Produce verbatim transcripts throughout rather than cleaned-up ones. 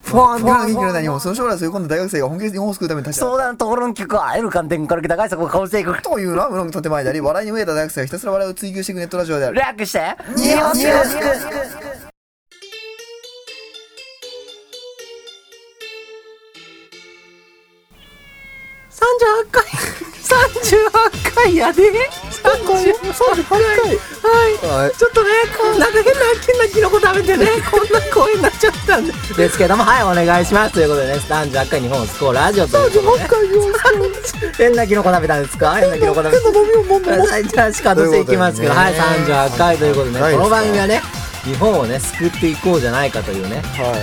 フォンフォン元気のない日本、その将来そういう今度大学生が本気で日本を救うために立ち上が相談討論企画は得る観点から高い速をかぶしていくというのは無論と手前であり、笑いに飢えた大学生がひたすら笑いを追求していくネットラジオである。 略して日本スクさんじゅうはちかいさんじゅうはちかいやでさんじゅうはちかいはい、はい、ちょっとねなんか変な変なキノコ食べてねこんな声になっちゃったんでですけども、はい、お願いしますということでね、さんじゅうはちかい日本を救おうラジオということで、ね、さんじゅうはちかい変なキノコ食べたんですか。変なキノコ食べた変な飲みを飲んでます。はい、じゃあ仕方していきますけど、はい、さんじゅうはちかいということでね、この番組はね日本をね救っていこうじゃないかというね、はい、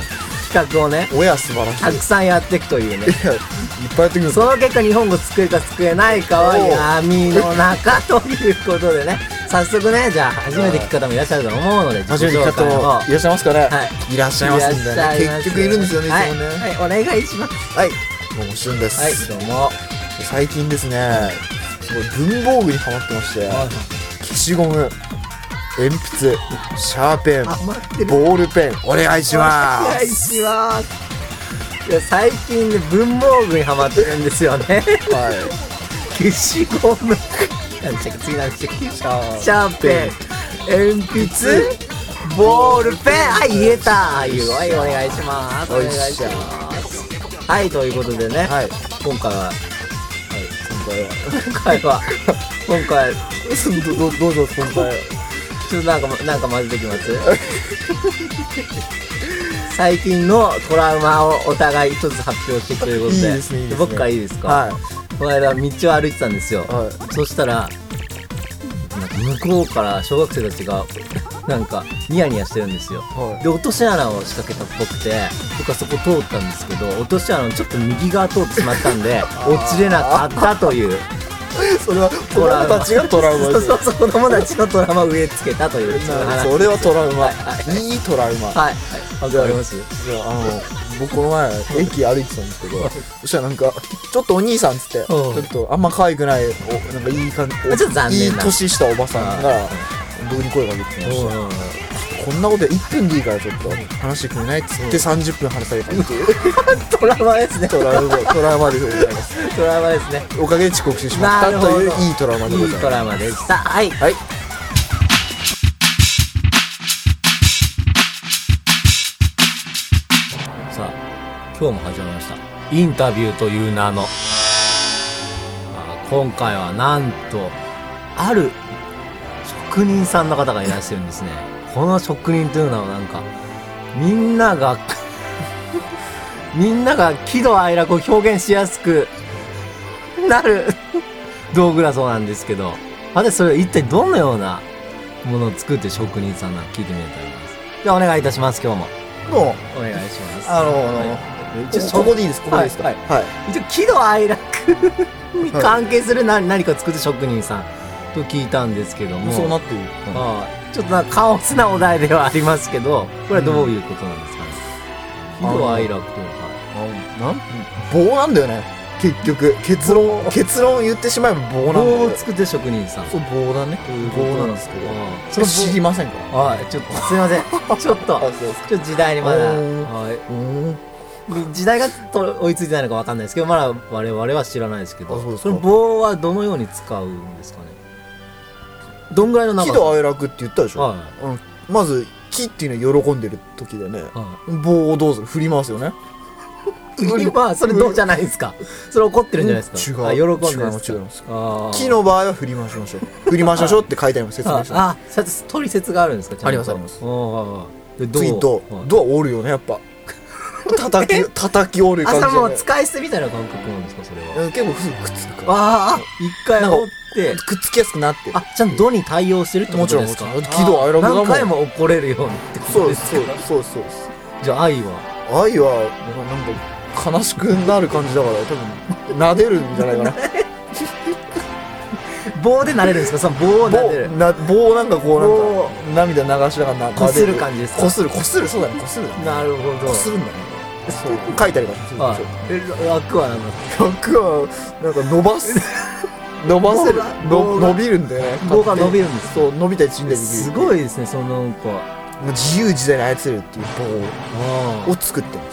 企画をね親素晴らしいたくさんやっていくというね、 いやいっぱいやってくる。 その結果日本語救えるか救えないかは闇の中ということでね、早速ね、じゃあ初めて聞く方もいらっしゃると思うので、 初めて聞く方もいらっしゃいますかね。 はい、 いらっしゃいますんでね、結局いるんですよね、いつもね。 はい、はい、お願いします。 はい、どうもしゅんです。 はい、どうも。 最近ですね、すごい文房具にハマってまして、消しゴム、鉛筆、シャーペン、ボールペン、お願いします。 お願いします。いや、最近ね文房具にハマってるんですよね。はい。消しゴム、何でしたっけ、次何でしたっけ、シャーペン、鉛筆、ボールペン、はい、言えた。はい、お願いします。お願いします。はい、ということでね、はい、今回は、はい、今回は、今回は、今回どどうぞ今回は。ちょっとなんかなんか混ぜてきます。最近のトラウマをお互い一つ発表していくということで、いいですね、いいですね。僕からいいですか。はい。この間道を歩いてたんですよ。はい、そしたらなんか向こうから小学生たちがなんかニヤニヤしてるんですよ。はい、で落とし穴を仕掛けたっぽくて、僕はそこ通ったんですけど、落とし穴のちょっと右側通ってしまったんで落ちれなかったという。 それは子供たちがトラウマです。 そうそうそう、子供たちのトラウマを植え付けたという話。 それはトラウマ、いいトラウマ。 はい、わかります。 じゃあ、あの僕この前駅歩いてたんですけど、そしたらなんかちょっとお兄さんっつって、ちょっとあんま可愛くない、なんかいい感じ、 ちょっと残念な、 いい年したおばさんが僕に声をかけてました。こんなことでいっぷんでいいからちょっと話してくれないっつってさんじゅっぷん話されたっていうトラウマですね。 トラウマ、トラウマでございます。 トラウマですね。 おかげで遅刻してしまったといういいトラウマでございます。 いいトラウマでした。はい、はい。さあ、今日も始まりましたインタビューという名の、今回はなんとある職人さんの方がいらっしゃるんですね。この職人というのはなんかみんながみんなが喜怒哀楽を表現しやすくなる道具だそうなんですけど、あれそれ一体どのようなものを作ってる職人さんなのか聞いてみたいと思います。ではお願いいたします。今日もどうもお願いします。 あのーはい、ここでいいです。ここでいいですか。はい、はい、 一応喜怒哀楽に関係する何、何か作って職人さんと聞いたんですけども、 そうなっている。 ああ、ちょっとなんかカオスなお題ではありますけど、これはどういうことなんですかね。喜怒哀楽というか、 なん棒なんだよね。結局結論結論言ってしまえば棒なんだよ。 棒を作ってる職人さん。 そう、棒だね。棒なんですけど、それ知りませんか。 はい、ちょっとすいません。ちょっとちょっと時代にまだ、はい、時代がと追いついてないのかわかんないですけど、まだ我々は知らないですけど、その棒はどのように使うんですかね。どんぐらいの長さ。 喜怒哀楽って言ったでしょ。はい、うん、まず喜っていうのは喜んでる時でね、はい、棒をどうぞ振りますよね。 まあそれどうじゃないですか。それ怒ってるんじゃないですか。 違う。 喜んでるんですか。喜の場合は振り回しましょう。振り回しましょうって書いてあります。説明書。 あ、あ、取説があるんですか。 ありますあります。 で次とドア折るよね、やっぱ。叩き叩き折る感じ。 あ、それもう使い捨てみたいな感覚なんですか、それは。 結構すぐくっつくから。 ああ、一回折ってくっつきやすくなってる。 あ、ちゃんとドに対応してるってことですか。 もちろんもちろん。喜怒哀楽がもう何回も怒れるようにってことですか。 そうですそうですそうです。 じゃあ愛は愛はなんか悲しくなる感じだから多分撫でるんじゃないかな。 棒で撫でるんですか。その棒を撫でる。 な棒なんかこうなんか涙流しながらこする感じですか。 こするこするそうだねこする。 なるほど。 こするんだね。そう書いてあります。 え、楽はなんだ。 楽はなんか伸ばす伸ばせる伸びるんだよね。 棒が伸びるんです。 そう伸びたり縮んだりできる。 すごいですね。そのなんか自由自在に操れるっていう棒を作ってます。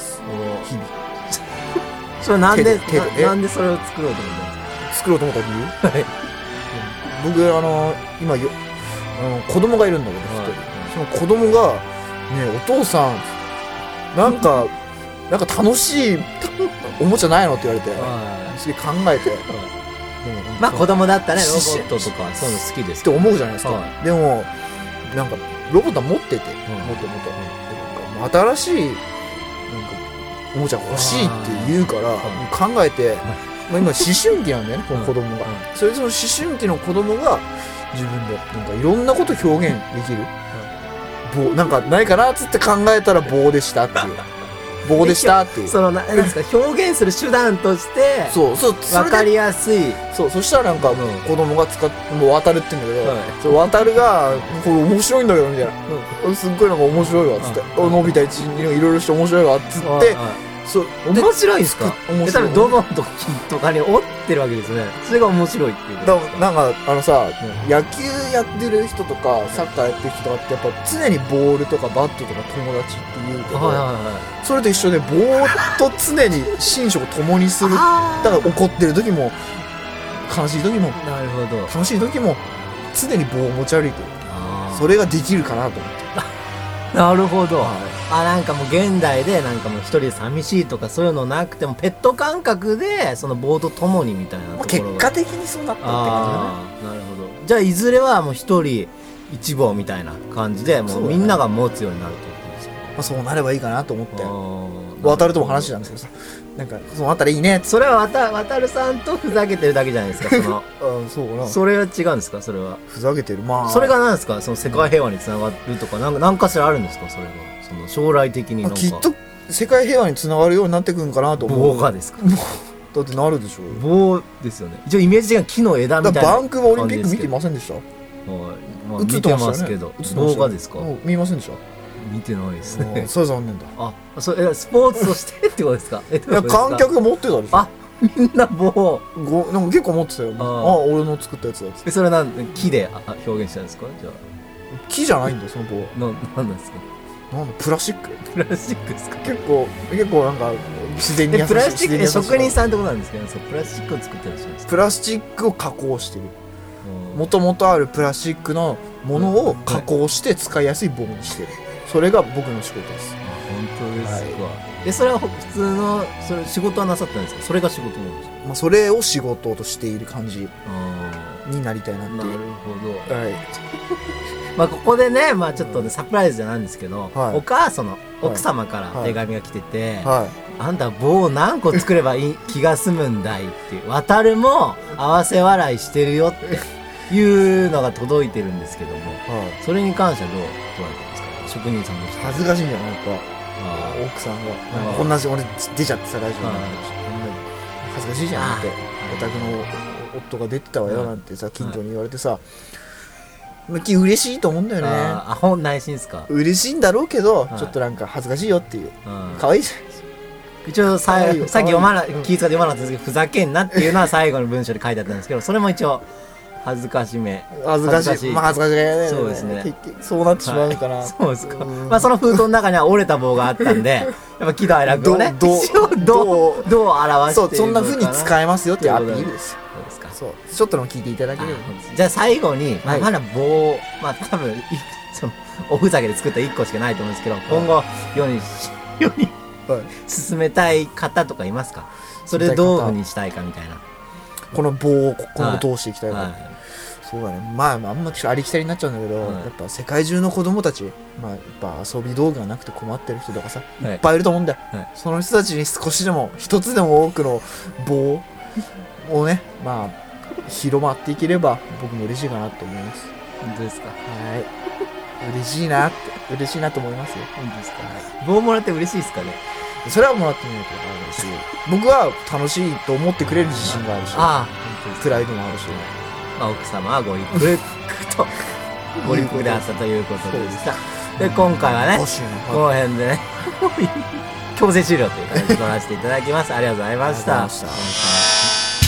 日々 それなんで手で手でえななんでそれを作ろうと思ったんです作ろうと思った理由か？はい僕あの今よあの子供がいるんだけど一人、 はいその子供がねお父さんなんかなんか楽しいおもちゃないのって言われてはすげえ考えていまあ子供だったらねロボしットとかそういうの好きですって思うじゃないですか、 はでもなんかロボットは持ってて、 んもっともっと、なんか新しいなんかおもちゃが欲しいって言うから考えて、まあ、今思春期なんだよねこの子供が、 うんそれでその思春期の子供が自分でなんかいろんなこと表現できる、棒なんかないかなっつって考えたら棒でしたっていう棒でしたっていうそのななんですか表現する手段としてそうそうそれで分かりやすいそうそしたらなんかうん子供が使ってもう渡るって言うんだけど、 はいそう渡るがこれ面白いんだけどみたいな、すっごいなんか面白いわっつって「おのび太一いろいろして面白いわ」っつって、 はいはいそう面白いんですか？ 面白いえ多分ドボンとかとかに折ってるわけですよね。それが面白いっていうことだですか？ なんかあのさ、 うん野球やってる人とかサッカーやってる人とかってやっぱ常にボールとかバットとか友達って言うけど、 はいはいはいそれと一緒でボーと常に寝食を共にするだから怒ってる時も悲しい時もなるほど。 楽しい時も常に棒を持ち歩いてるあーそれができるかなと思ってなるほど。 はあなんかもう現代でなんかもう一人で寂しいとかそういうのなくてもペット感覚でその棒と共にみたいなところが結果的にそうなったって感ああなるほど。じゃあいずれはもう一人一棒みたいな感じでもそううだねみんなが持つようになるってことですよね。 じだね、まあ、そうなればいいかなと思ってあー渡るとも話したんですけどさなんかそうなったらいいねっつってそれはわた渡るさんとふざけてるだけじゃないですか。そのあそうかなそれは違うんですか？それはふざけてるまあそれが何ですか？その世界平和につながるとかなんか何かしらあるんですか？それがその将来的になんかまあきっと世界平和につながるようになってくんかなと思う棒がですか？ だってなるでしょうよ棒ですよね。一応イメージ的には木の枝みたいなだからバンクーバーオリンピック見てまませんでしたす、まあ、 映っ見ててましたよねますけど映ってましたよ棒がですか？ うん見ませんでした見てないですうんね。 それは残念だあそえスポーツとしてってことですか？えどういやいうことですか観客が持ってたでしょあみんな棒ごなんか結構持ってたよあーあ俺の作ったやつだっつってえそれはなん木であ表現したんですか？じゃ木じゃないんだよその棒はあななんなんですか？ なんだプラスチックプラスチックですか？ 結構結構なんか自然に優しいえプラスチックえ自然に優しい職人さんってことなんですけどそうプラスチックを作ってらっしゃるんですか？ プラスチックを加工してるうんもともとあるプラスチックのものを加工して使いやすい棒にしてるそれが僕の仕事ですあ本当ですか、 はえそれは普通のそれ仕事はなさってないんですか？それが仕事なんですか？ まあそれを仕事としている感じあになりたいなっていうあなるほど。 はいまあここでねまあちょっとねサプライズじゃないんですけど、 はいお母さんの奥様から手紙が来てて、 はあんた棒を何個作ればいい気が済むんだいっていう渡るも合わせ笑いしてるよっていうのが届いてるんですけどもいはいそれに関してはどう捉えてますか？職人さんとして恥ずかしいんじゃないやっあぱ奥さんがあなんかこんな俺出ちゃってさラジオにはい恥ずかしいじゃんってはいお宅の夫が出てたわよなんてさ近所に言われてさは嬉しいと思うんだよねああ本内心ですか？ 嬉しいんだろうけどはいちょっとなんか恥ずかしいよっていううん可愛いじ一応さ可愛いよさっき読まな可愛いうん気遣って読まなかったんですけどふざけんなっていうのは最後の文章で書いてあったんですけどそれも一応恥ずかしめゃん恥ずかしい恥ずかしいまあ恥ずかしいねそうですね結局そうなってしまうのかなそうですかうんまあその封筒の中には折れた棒があったんでやっぱ喜怒哀楽をねどう一応どうどう表しているのかなそうそんな風に使えますよっていうアピということでールですよそうですかそうちょっとでも聞いていただければあじゃあ最後に、まあ、 はいまだ棒まあ多分いそのおふざけで作ったいっこしかないと思うんですけど今後世に世にはい進めたい方とかいますか？それでどういうふうにしたいかみたいなこの棒を今後通していきたいかはらそうだねまあまああんまちょっとありきたりになっちゃうんだけど、 はいやっぱ世界中の子供たち、まあ、やっぱ遊び道具がなくて困ってる人とかさ、 はいいっぱいいると思うんだよ、 はいその人たちに少しでも一つでも多くの棒をねまあ広まっていければ僕も嬉しいかなと思いますい本当ですか？ はい嬉しいなって嬉しいなと思いますよ本当ですか？棒もらって嬉しいですかね？ それはもらってみないと分からないし僕は楽しいと思ってくれる自信があるしああ本当ですか？ プライドもあるしまあ、奥様はご立腹とご立腹であったということでした。で今回はね欲しいなこの辺でね強制終了という感じで撮らせていただきます。ありがとうございました。 ありがとうございました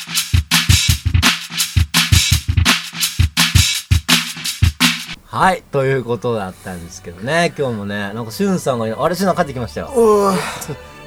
はい、ということだったんですけどね、今日もね、なんかしゅんさんが、あれしゅんさん帰ってきましたよ。 うわ